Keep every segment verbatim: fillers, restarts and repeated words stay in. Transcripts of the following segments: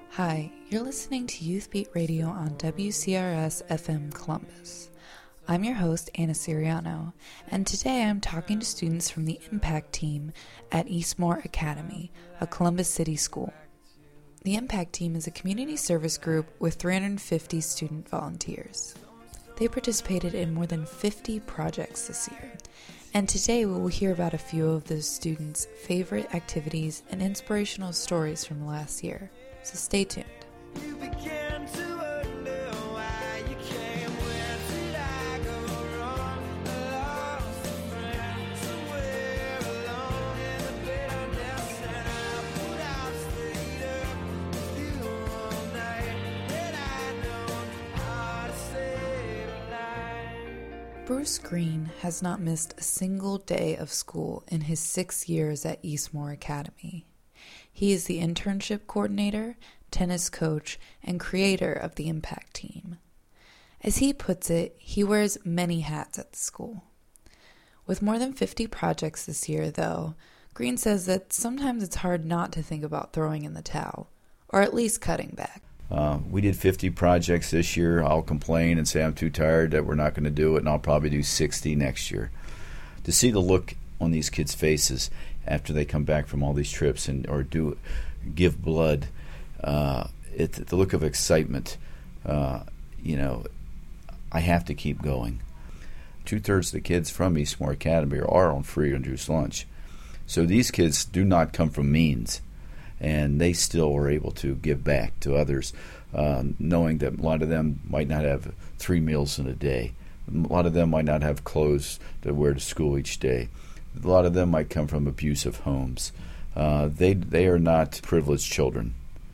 Hi, you're listening to Youth Beat Radio on W C R S F M Columbus. I'm your host, Anna Siriano, and today I'm talking to students from the Impact Team at Eastmoor Academy, a Columbus City school. The Impact Team is a community service group with three hundred fifty student volunteers. They participated in more than fifty projects this year, and today we will hear about a few of those students' favorite activities and inspirational stories from last year. So stay tuned. You began to wonder why you came. Where did I go wrong? Lost a friend somewhere alone in the bitterness, and I put out straight up with you all night. Then I know how to save a life. Bruce Green has not missed a single day of school in his six years at Eastmoor Academy. He is the internship coordinator, tennis coach, and creator of the Impact Team. As he puts it, he wears many hats at the school. With more than fifty projects this year, though, Green says that sometimes it's hard not to think about throwing in the towel, or at least cutting back. Uh, we did fifty projects this year. I'll complain and say I'm too tired that we're not going to do it, and I'll probably do sixty next year. To see the look on these kids' faces after they come back from all these trips and or do give blood, uh, it, the look of excitement, uh, you know, I have to keep going. Two-thirds of the kids from Eastmoor Academy are on free and reduced lunch. So these kids do not come from means, and they still are able to give back to others, uh, knowing that a lot of them might not have three meals in a day. A lot of them might not have clothes to wear to school each day. A lot of them might come from abusive homes. Uh, they they are not privileged children,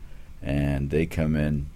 and they come in,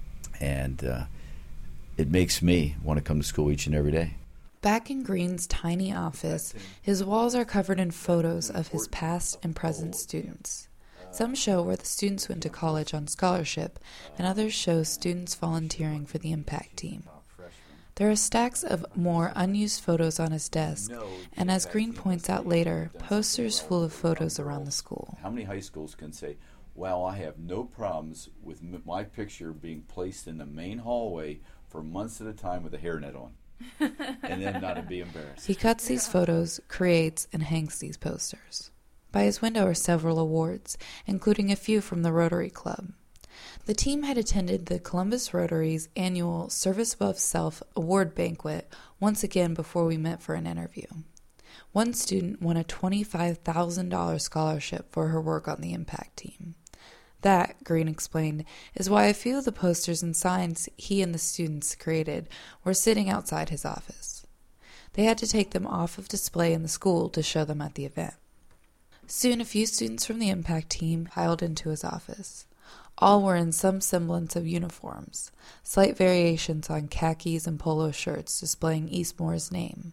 and uh, it makes me want to come to school each and every day. Back in Green's tiny office, his walls are covered in photos of his past and present students. Some show where the students went to college on scholarship, and others show students volunteering for the Impact Team. There are stacks of more unused photos on his desk, and as Green points out later, posters full of photos around the school. How many high schools can say, well, I have no problems with m- my picture being placed in the main hallway for months at a time with a hairnet on, and then not to be embarrassed. He cuts these photos, creates, and hangs these posters. By his window are several awards, including a few from the Rotary Club. The team had attended the Columbus Rotary's annual Service Above Self award banquet once again before we met for an interview. One student won a twenty-five thousand dollars scholarship for her work on the Impact Team. That, Green explained, is why a few of the posters and signs he and the students created were sitting outside his office. They had to take them off of display in the school to show them at the event. Soon a few students from the Impact Team piled into his office. All were in some semblance of uniforms, slight variations on khakis and polo shirts displaying Eastmoor's name.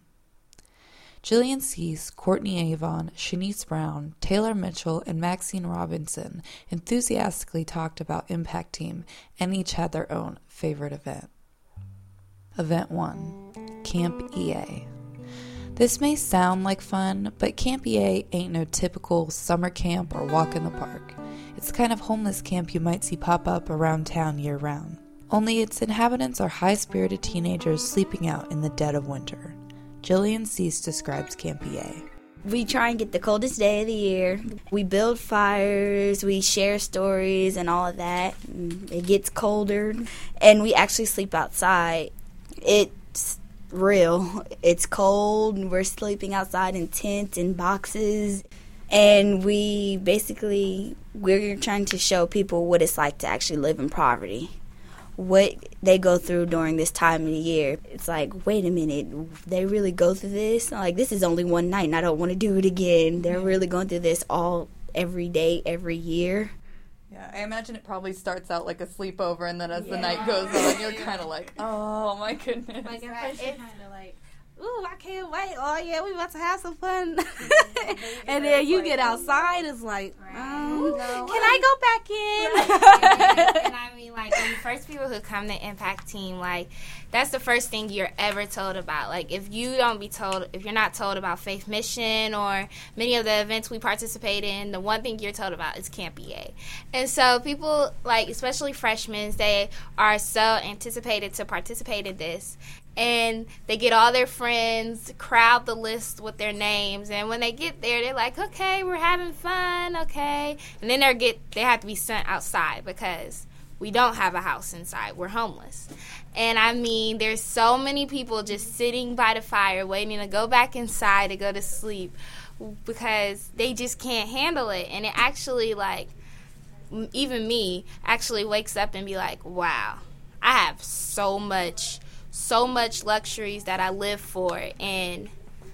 Jillian Cease, Courtney Avon, Shanice Brown, Taylor Mitchell, and Maxine Robinson enthusiastically talked about Impact Team, and each had their own favorite event. Event one, Camp E A. This may sound like fun, but Camp E A ain't no typical summer camp or walk in the park. It's the kind of homeless camp you might see pop up around town year-round. Only its inhabitants are high-spirited teenagers sleeping out in the dead of winter. Jillian Cease describes Camp E A. We try and get the coldest day of the year. We build fires, we share stories and all of that. It gets colder, and we actually sleep outside. It's real. It's cold, we're sleeping outside in tents and boxes. And we basically, we're trying to show people what it's like to actually live in poverty, what they go through during this time of the year. It's like, wait a minute, they really go through this? Like, this is only one night and I don't want to do it again. They're really going through this all, every day, every year. Yeah, I imagine it probably starts out like a sleepover, and then as yeah. the night goes on, you're kind of like, oh my goodness. Like, it's kind of like, ooh, I can't wait. Oh, yeah, we about to have some fun. And then you get outside, it's like, um, no. can I go back in? Right. and, and I mean, like, when the first people who come to Impact Team, like, that's the first thing you're ever told about. Like, if you don't be told, if you're not told about Faith Mission or many of the events we participate in, the one thing you're told about is Camp E A. And so people, like, especially freshmen, they are so anticipated to participate in this. And they get all their friends, crowd the list with their names, and when they get there, they're like, okay, we're having fun, okay. And then they get they have to be sent outside because we don't have a house inside. We're homeless. And, I mean, there's so many people just sitting by the fire waiting to go back inside to go to sleep because they just can't handle it. And it actually, like, even me actually wakes up and be like, wow, I have so much so much luxuries that I live for, and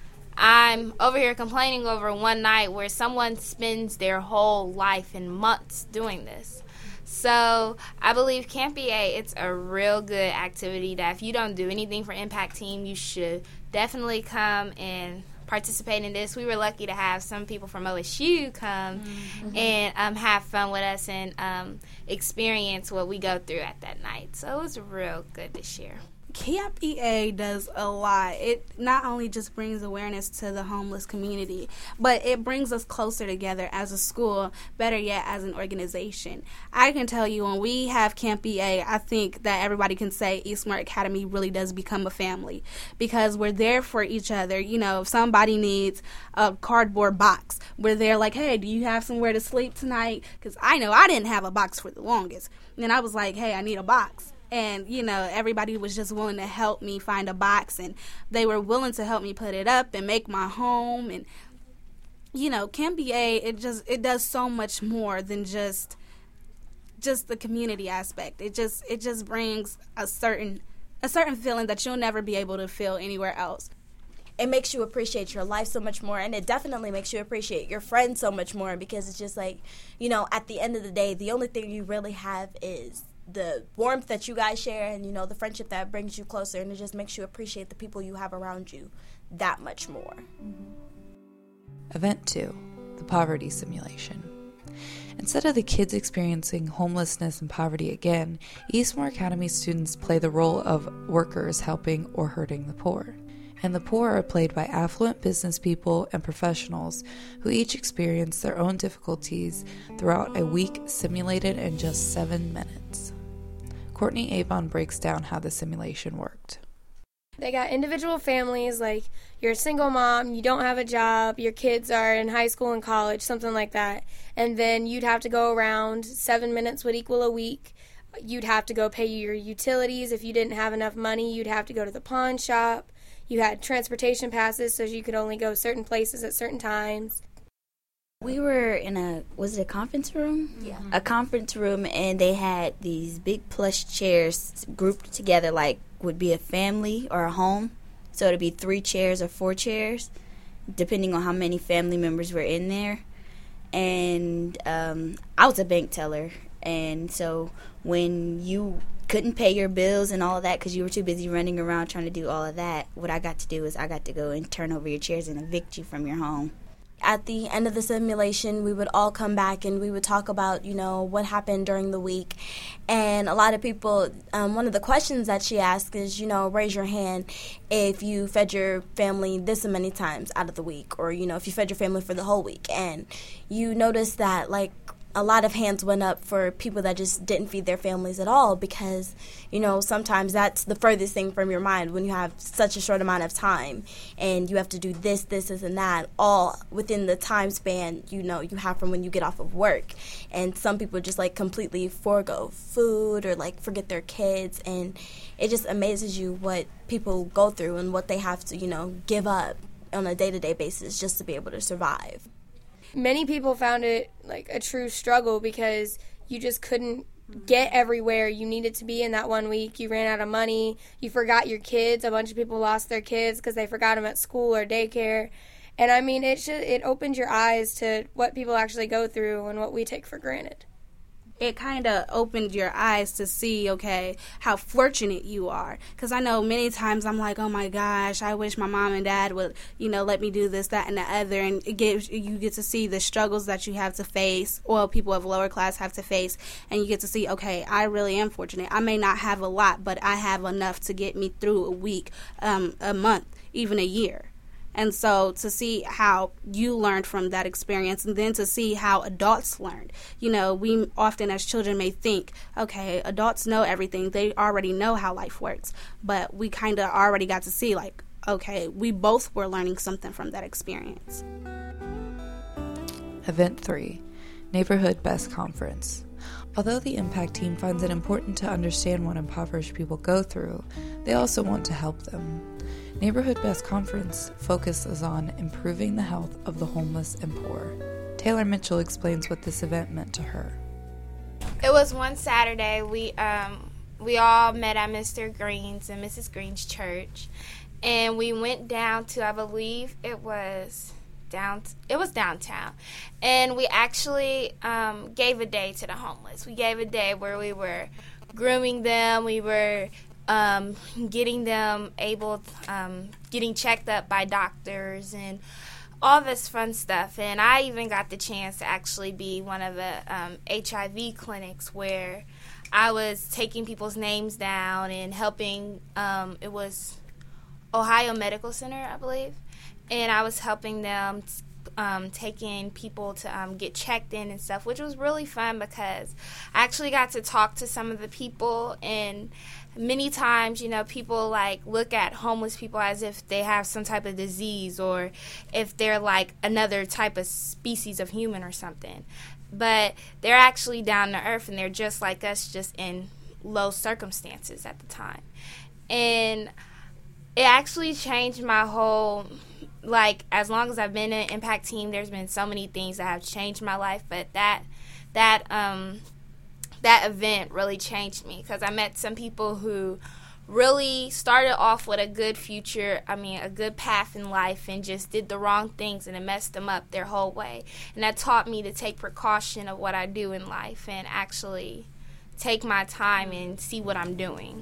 I'm over here complaining over one night where someone spends their whole life and months doing this. So I believe Camp E A, it's a real good activity that if you don't do anything for Impact Team, you should definitely come and participate in this. We were lucky to have some people from O S U come mm-hmm. and um, have fun with us and um, experience what we go through at that night. So it was real good this year. Camp E A does a lot. It not only just brings awareness to the homeless community, but it brings us closer together as a school, better yet, as an organization. I can tell you when we have Camp E A, I think that everybody can say Eastmoor Academy really does become a family because we're there for each other. You know, if somebody needs a cardboard box, we're there like, hey, do you have somewhere to sleep tonight? Because I know I didn't have a box for the longest. And I was like, hey, I need a box. And, you know, everybody was just willing to help me find a box, and they were willing to help me put it up and make my home. And, you know, Camp E A, it just, it does so much more than just, just the community aspect. It just, it just brings a certain, a certain feeling that you'll never be able to feel anywhere else. It makes you appreciate your life so much more, and it definitely makes you appreciate your friends so much more because it's just like, you know, at the end of the day, the only thing you really have is the warmth that you guys share and, you know, the friendship that brings you closer, and it just makes you appreciate the people you have around you that much more. Mm-hmm. Event two, the poverty simulation. Instead of the kids experiencing homelessness and poverty again, Eastmoor Academy students play the role of workers helping or hurting the poor. And the poor are played by affluent business people and professionals who each experience their own difficulties throughout a week simulated in just seven minutes. Courtney Avon breaks down how the simulation worked. They got individual families, like you're a single mom, you don't have a job, your kids are in high school and college, something like that. And then you'd have to go around, seven minutes would equal a week. You'd have to go pay your utilities. If you didn't have enough money, you'd have to go to the pawn shop. You had transportation passes, so you could only go certain places at certain times. We were in a, was it a conference room? Yeah. A conference room, and they had these big plush chairs grouped together like would be a family or a home. So it would be three chairs or four chairs, depending on how many family members were in there. And um, I was a bank teller, and so when you couldn't pay your bills and all of that because you were too busy running around trying to do all of that, what I got to do is I got to go and turn over your chairs and evict you from your home. At the end of the simulation, we would all come back and we would talk about, you know, what happened during the week. And a lot of people, um, one of the questions that she asked is, you know, raise your hand if you fed your family this many times out of the week, or, you know, if you fed your family for the whole week. And you notice that, like, a lot of hands went up for people that just didn't feed their families at all because, you know, sometimes that's the furthest thing from your mind when you have such a short amount of time and you have to do this, this, this, and that all within the time span, you know, you have from when you get off of work. And some people just, like, completely forego food or, like, forget their kids. And it just amazes you what people go through and what they have to, you know, give up on a day-to-day basis just to be able to survive. Many people found it like a true struggle because you just couldn't get everywhere you needed to be in that one week. You ran out of money. You forgot your kids. A bunch of people lost their kids because they forgot them at school or daycare. And, I mean, it should, it opened your eyes to what people actually go through and what we take for granted. it kind of opened your eyes to see, okay, how fortunate you are. Because I know many times I'm like, oh my gosh, I wish my mom and dad would, you know, let me do this, that, and the other. And it gives you get to see the struggles that you have to face, or people of lower class have to face, and you get to see, okay, I really am fortunate. I may not have a lot, but I have enough to get me through a week, um, a month, even a year. And so to see how you learned from that experience, and then to see how adults learned. You know, we often as children may think, okay, adults know everything. They already know how life works. But we kind of already got to see, like, okay, we both were learning something from that experience. Event three, Neighborhood Best Conference. Although the Impact Team finds it important to understand what impoverished people go through, they also want to help them. Neighborhood Best Conference focuses on improving the health of the homeless and poor. Taylor Mitchell explains what this event meant to her. It was one Saturday. We um we all met at Mister Green's and Missus Green's church, and we went down to, I believe it was down it was downtown, and we actually um, gave a day to the homeless. We gave a day where we were grooming them. We were Um, getting them able, um, getting checked up by doctors and all this fun stuff. And I even got the chance to actually be one of the um, H I V clinics where I was taking people's names down and helping. Um, it was Ohio Medical Center, I believe, and I was helping them um, taking people to um, get checked in and stuff, which was really fun because I actually got to talk to some of the people. And many times, you know, people like look at homeless people as if they have some type of disease or if they're like another type of species of human or something. But they're actually down to earth, and they're just like us, just in low circumstances at the time. And it actually changed my whole, like, as long as I've been in an Impact Team, there's been so many things that have changed my life. But that, that, um, that event really changed me because I met some people who really started off with a good future, I mean, a good path in life, and just did the wrong things, and it messed them up their whole way. And that taught me to take precaution of what I do in life and actually take my time and see what I'm doing.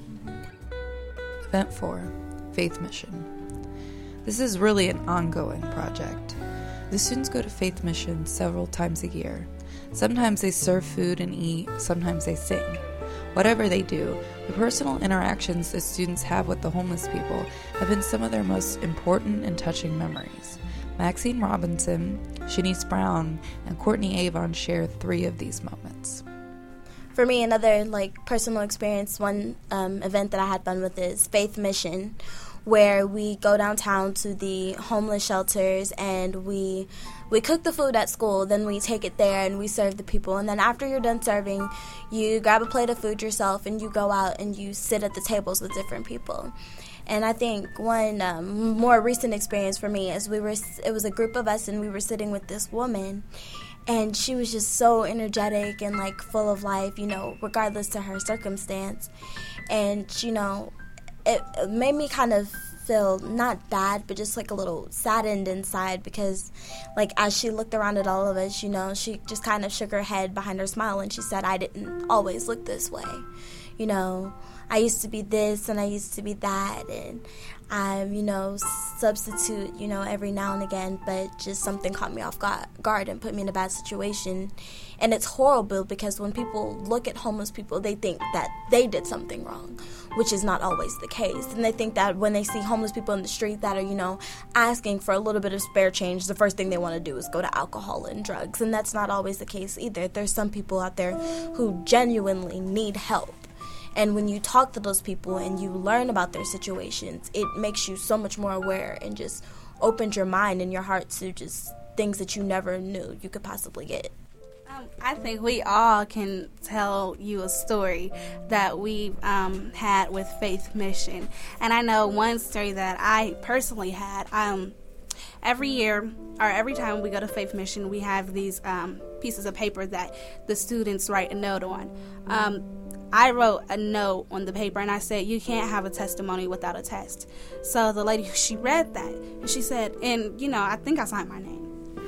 Event four, Faith Mission. This is really an ongoing project. The students go to Faith Mission several times a year. Sometimes they serve food and eat, sometimes they sing. Whatever they do, the personal interactions the students have with the homeless people have been some of their most important and touching memories. Maxine Robinson, Shanice Brown, and Courtney Avon share three of these moments. For me, another like personal experience, one um, event that I had fun with is Faith Mission, where we go downtown to the homeless shelters and we we cook the food at school, then we take it there and we serve the people. And then after you're done serving, you grab a plate of food yourself and you go out and you sit at the tables with different people. And I think one um, more recent experience for me is we were it was a group of us and we were sitting with this woman, and she was just so energetic and like full of life, you know, regardless to her circumstance. And you know, it, it made me kind of feel not bad, but just like a little saddened inside because, like, as she looked around at all of us, you know, she just kind of shook her head behind her smile and she said, "I didn't always look this way. You know, I used to be this and I used to be that, and I'm, you know, substitute, you know, every now and again, but just something caught me off guard and put me in a bad situation." And it's horrible because when people look at homeless people, they think that they did something wrong, which is not always the case. And they think that when they see homeless people in the street that are, you know, asking for a little bit of spare change, the first thing they want to do is go to alcohol and drugs. And that's not always the case either. There's some people out there who genuinely need help. And when you talk to those people and you learn about their situations, it makes you so much more aware and just opens your mind and your heart to just things that you never knew you could possibly get. Um, I think we all can tell you a story that we um, had with Faith Mission. And I know one story that I personally had. Um, every year, or every time we go to Faith Mission, we have these um, pieces of paper that the students write a note on. Um, I wrote a note on the paper and I said, "You can't have a testimony without a test." So the lady, she read that and she said, and you know, I think I signed my name.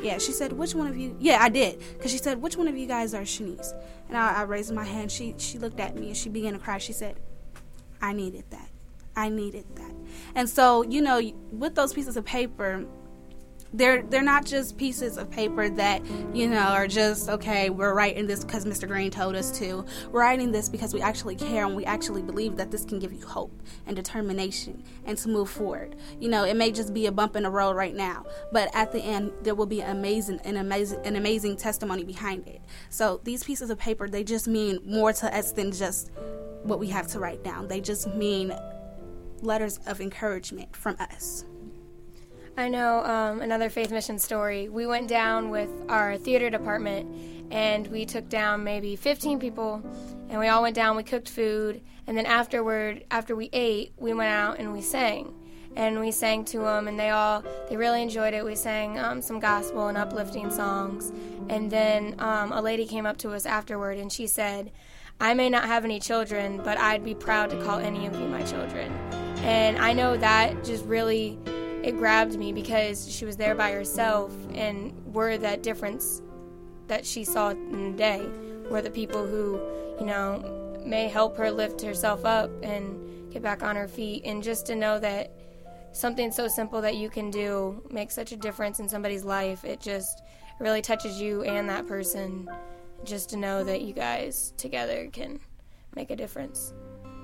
Yeah, she said, which one of you? Yeah, I did. Because she said, which one of you guys are Shanice? And I, I raised my hand. She, she looked at me and she began to cry. She said, I needed that. I needed that. And so, you know, with those pieces of paper, they're they're not just pieces of paper that, you know, are just, okay, we're writing this because Mister Green told us to. We're writing this because we actually care and we actually believe that this can give you hope and determination and to move forward. You know, it may just be a bump in the road right now, but at the end, there will be amazing, an amazing, an amazing testimony behind it. So these pieces of paper, they just mean more to us than just what we have to write down. They just mean letters of encouragement from us. I know um, another Faith Mission story. We went down with our theater department, and we took down maybe fifteen people, and we all went down, we cooked food, and then afterward, after we ate, we went out and we sang. And we sang to them, and they all, they really enjoyed it. We sang um, some gospel and uplifting songs. And then um, a lady came up to us afterward, and she said, I may not have any children, but I'd be proud to call any of you my children. And I know that just really, it grabbed me because she was there by herself, and we're that difference that she saw in the day. We're the people who, you know, may help her lift herself up and get back on her feet. And just to know that something so simple that you can do makes such a difference in somebody's life, it just really touches you and that person. Just to know that you guys together can make a difference.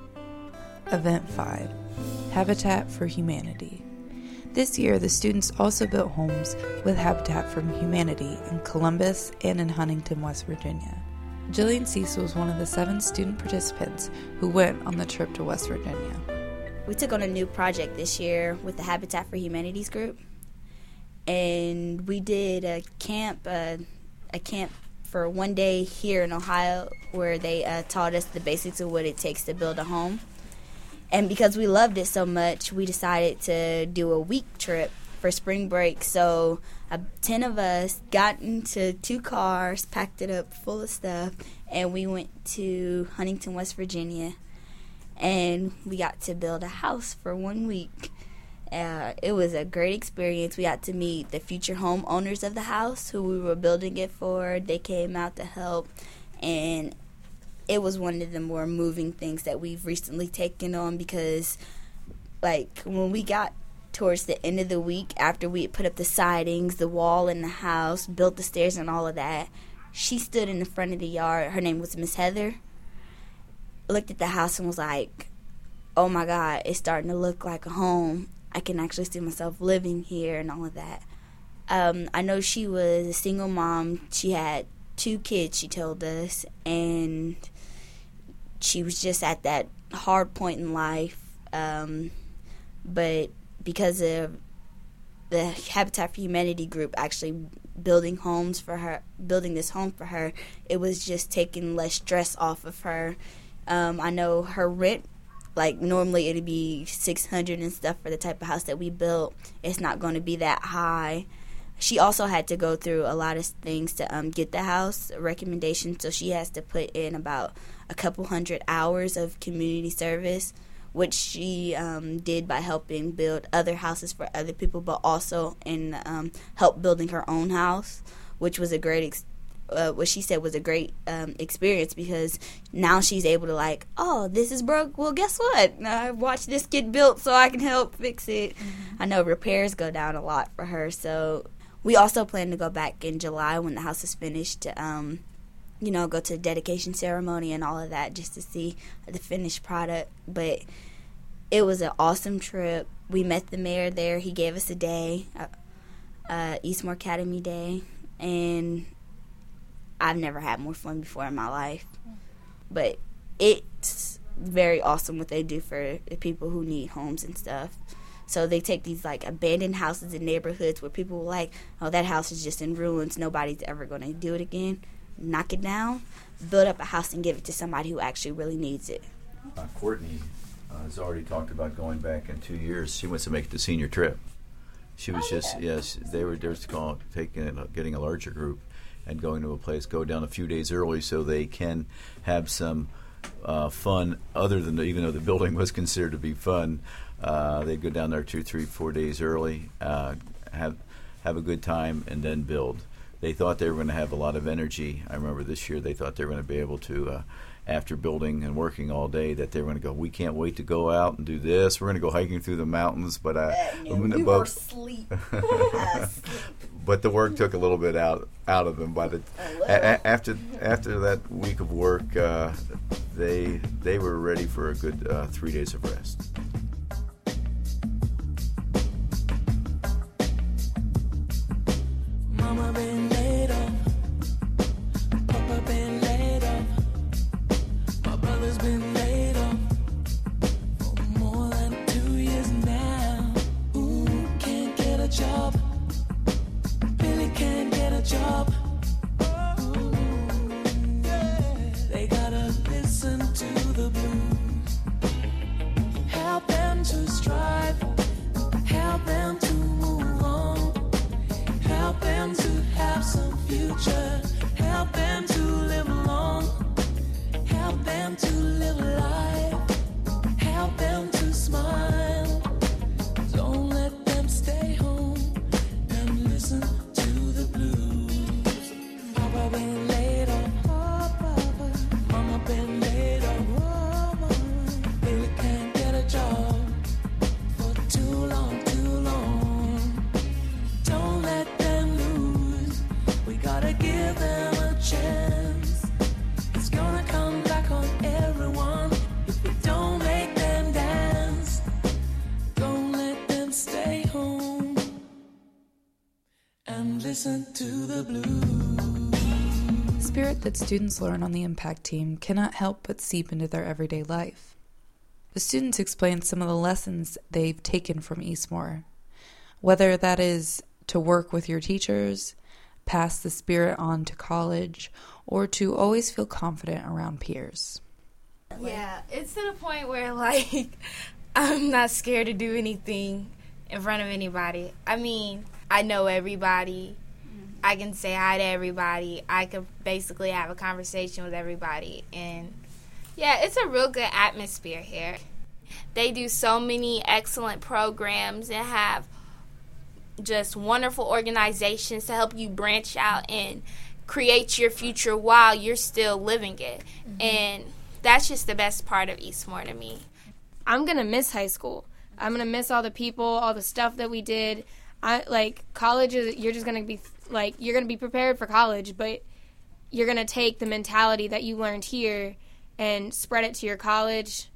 Event five, Habitat for Humanity. This year, the students also built homes with Habitat for Humanity in Columbus and in Huntington, West Virginia. Jillian Cecil was one of the seven student participants who went on the trip to West Virginia. We took on a new project this year with the Habitat for Humanities group, and we did a camp, uh, a camp for one day here in Ohio where they uh, taught us the basics of what it takes to build a home. And because we loved it so much, we decided to do a week trip for spring break. So uh, ten of us got into two cars, packed it up full of stuff, and we went to Huntington, West Virginia. And we got to build a house for one week. Uh, it was a great experience. We got to meet the future homeowners of the house who we were building it for. They came out to help, and it was one of the more moving things that we've recently taken on because, like, when we got towards the end of the week, after we had put up the sidings, the wall in the house, built the stairs and all of that, she stood in the front of the yard. Her name was Miss Heather. Looked at the house and was like, oh, my God, it's starting to look like a home. I can actually see myself living here and all of that. Um, I know she was a single mom. She had two kids, she told us, and she was just at that hard point in life. Um, but because of the Habitat for Humanity group actually building homes for her, building this home for her, it was just taking less stress off of her. Um, I know her rent, like normally it'd be six hundred and stuff for the type of house that we built. It's not going to be that high. She also had to go through a lot of things to um, get the house recommendation, so she has to put in about a couple hundred hours of community service, which she um, did by helping build other houses for other people, but also in um, help building her own house, which was a great experience. Uh, what she said was a great um, experience because now she's able to like, oh, this is broke. Well, guess what? I watched this get built so I can help fix it. Mm-hmm. I know repairs go down a lot for her. So we also plan to go back in July when the house is finished to, um, you know, go to the dedication ceremony and all of that just to see the finished product. But it was an awesome trip. We met the mayor there. He gave us a day, uh, uh, Eastmore Academy Day, and I've never had more fun before in my life. But it's very awesome what they do for the people who need homes and stuff. So they take these, like, abandoned houses in neighborhoods where people are like, oh, that house is just in ruins. Nobody's ever going to do it again. Knock it down, build up a house, and give it to somebody who actually really needs it. Uh, Courtney uh, has already talked about going back in two years. She wants to make the senior trip. She was oh, just, yeah. yes, they were just call, taking it, getting a larger group and going to a place, go down a few days early so they can have some uh, fun other than, the, even though the building was considered to be fun, uh, they'd go down there two, three, four days early, uh, have have a good time, and then build. They thought they were going to have a lot of energy. I remember this year they thought they were going to be able to, uh, after building and working all day, that they were going to go, we can't wait to go out and do this. We're going to go hiking through the mountains. But uh, no, we but, were asleep. asleep. But the work took a little bit out out of them. By the a, a, after after that week of work, uh, they they were ready for a good uh, three days of rest. Mama been laid off, Papa been laid off, my brother's been laid off for more than two years now. Ooh, can't get a job, Billy can't get a job. Ooh, yeah. They gotta listen to the blues, help them to strive, help them to move on. Help them to have some future. Help them to live long. Help them to live life. Help them to smile. Don't let them stay home and listen to the blues. Papa been laid off. Oh, Papa. Mama been laid off. Oh, Mama. Billy can't get a job for too long, too long. Don't let gotta give them a chance. It's gonna come back on everyone if we don't make them dance. Don't let them stay home and listen to the blues. The spirit that students learn on the Impact Team cannot help but seep into their everyday life. The students explain some of the lessons they've taken from Eastmoor, whether that is to work with your teachers, pass the spirit on to college, or to always feel confident around peers. Yeah, it's to the point where, like, I'm not scared to do anything in front of anybody. I mean, I know everybody. I can say hi to everybody. I could basically have a conversation with everybody. And, yeah, it's a real good atmosphere here. They do so many excellent programs and have just wonderful organizations to help you branch out and create your future while you're still living it. Mm-hmm. And that's just the best part of Eastmoor to me. I'm going to miss high school. I'm going to miss all the people, all the stuff that we did. I like college is you're just going to be like you're going to be prepared for college, but you're going to take the mentality that you learned here and spread it to your college.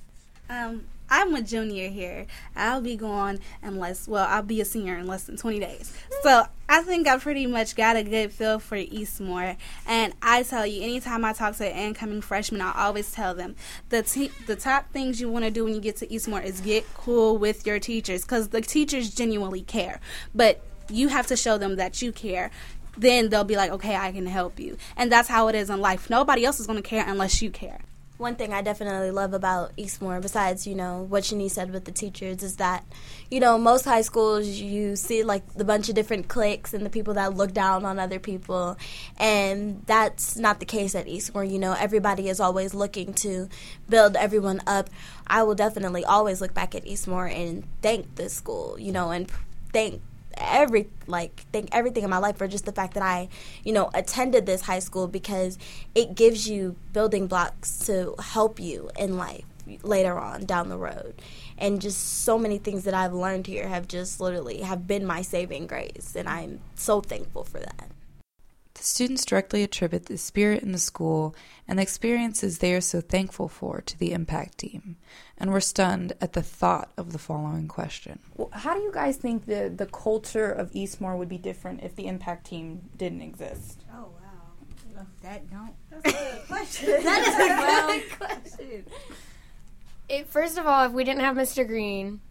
Um I'm a junior here. I'll be going in less, well, I'll be a senior in less than twenty days. So I think I pretty much got a good feel for Eastmoor. And I tell you, anytime I talk to an incoming freshman, I always tell them the te- the top things you want to do when you get to Eastmoor is get cool with your teachers, because the teachers genuinely care. But you have to show them that you care. Then they'll be like, okay, I can help you. And that's how it is in life. Nobody else is going to care unless you care. One thing I definitely love about Eastmoor, besides, you know, what Shanice said with the teachers, is that, you know, most high schools you see, like, the bunch of different cliques and the people that look down on other people. And that's not the case at Eastmoor. You know, everybody is always looking to build everyone up. I will definitely always look back at Eastmoor and thank this school, you know, and thank every like thank everything in my life for just the fact that I, you know, attended this high school, because it gives you building blocks to help you in life later on down the road. And just so many things that I've learned here have just literally have been my saving grace, and I'm so thankful for that. The students directly attribute the spirit in the school and the experiences they are so thankful for to the Impact Team, and were stunned at the thought of the following question. Well, how do you guys think the, the culture of Eastmoor would be different if the Impact Team didn't exist? Oh, wow. That don't. That's a good question. That is a good question. It, first of all, if we didn't have Mister Green,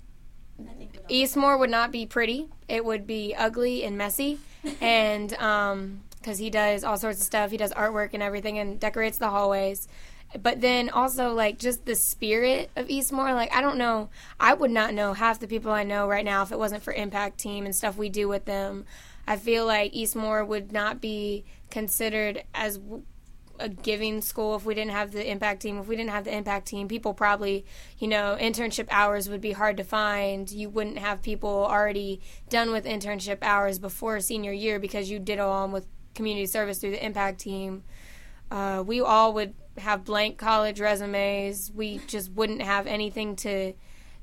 Eastmoor would not be pretty. It would be ugly and messy. And um, because he does all sorts of stuff. He does artwork and everything and decorates the hallways. But then also, like, just the spirit of Eastmoor, like, I don't know. I would not know half the people I know right now if it wasn't for Impact Team and stuff we do with them. I feel like Eastmoor would not be considered as a giving school if we didn't have the impact team. If we didn't have the impact team, people probably, you know, internship hours would be hard to find. You wouldn't have people already done with internship hours before senior year because you did all with community service through the impact team. Uh, we all would have blank college resumes. We just wouldn't have anything to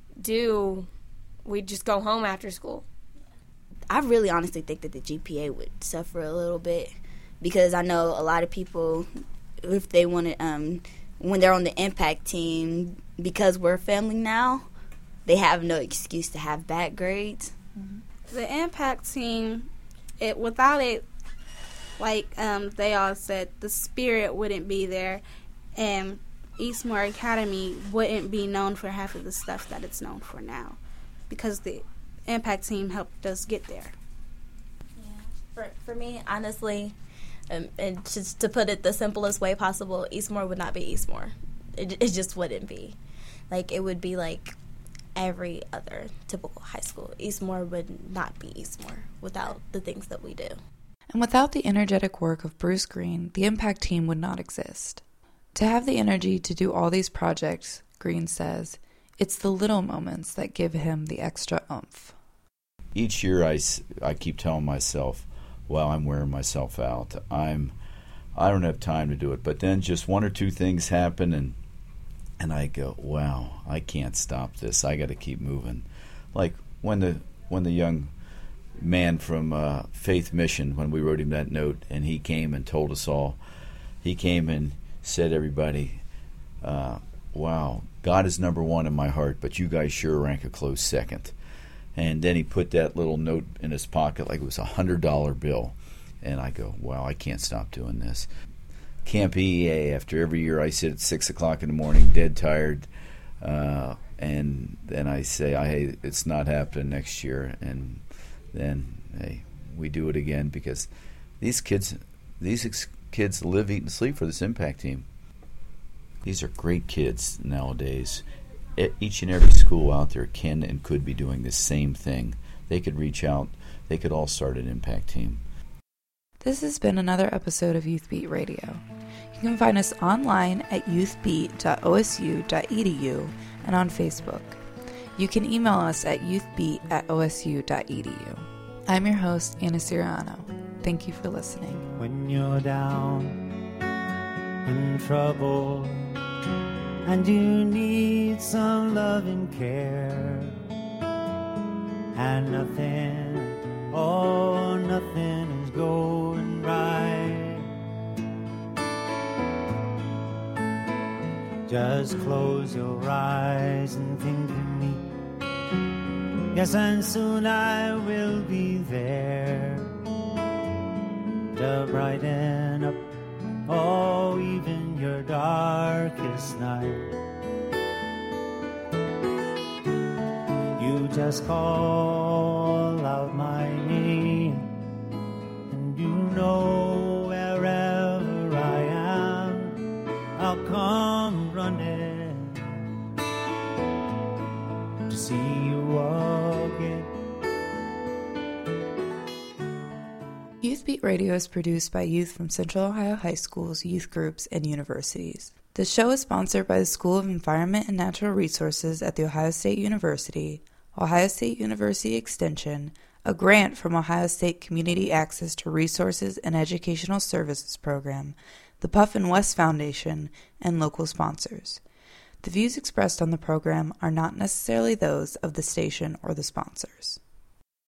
do. We'd just go home after school. I really honestly think that the G P A would suffer a little bit because I know a lot of people, if they want to, um, when they're on the impact team, because we're a family now, they have no excuse to have bad grades. Mm-hmm. The impact team, it without it, like um, they all said, the spirit wouldn't be there, and Eastmoor Academy wouldn't be known for half of the stuff that it's known for now, because the impact team helped us get there. Yeah. For for me, honestly, um, and just to put it the simplest way possible, Eastmoor would not be Eastmoor. It, it just wouldn't be. Like, it would be like every other typical high school. Eastmoor would not be Eastmoor without the things that we do. And without the energetic work of Bruce Green, the impact team would not exist. To have the energy to do all these projects, Green says, it's the little moments that give him the extra oomph. Each year I, I keep telling myself, well, I'm wearing myself out. I'm, I don't have time to do it. But then just one or two things happen, and and I go, wow, I can't stop this. I got to keep moving. Like when the when the young man from uh, Faith Mission, when we wrote him that note, and he came and told us all, he came and said, everybody, uh, wow, God is number one in my heart, but you guys sure rank a close second. And then he put that little note in his pocket like it was a hundred dollar bill. And I go, wow, I can't stop doing this. Camp E E A, after every year I sit at six o'clock in the morning, dead tired, uh, and then I say, hey, it's not happening next year. And then, hey, we do it again because these kids, these ex- kids live, eat, and sleep for this impact team. These are great kids nowadays. Each and every school out there can and could be doing the same thing. They could reach out. They could all start an impact team. This has been another episode of Youth Beat Radio. You can find us online at youth beat dot o s u dot e d u and on Facebook. You can email us at youthbeat at o s u dot e d u. I'm your host, Anna Siriano. Thank you for listening. When you're down in trouble and you need some love and care, and nothing, oh, nothing is going right, just close your eyes and think of me. Yes, and soon I will be there to brighten up, oh, even your darkest night. You just call out my name, and you know wherever I am, I'll come running to see you again. Youth Beat Radio is produced by youth from Central Ohio high schools, youth groups, and universities. The show is sponsored by the School of Environment and Natural Resources at The Ohio State University, Ohio State University Extension, a grant from Ohio State Community Access to Resources and Educational Services Program, the Puffin West Foundation, and local sponsors. The views expressed on the program are not necessarily those of the station or the sponsors.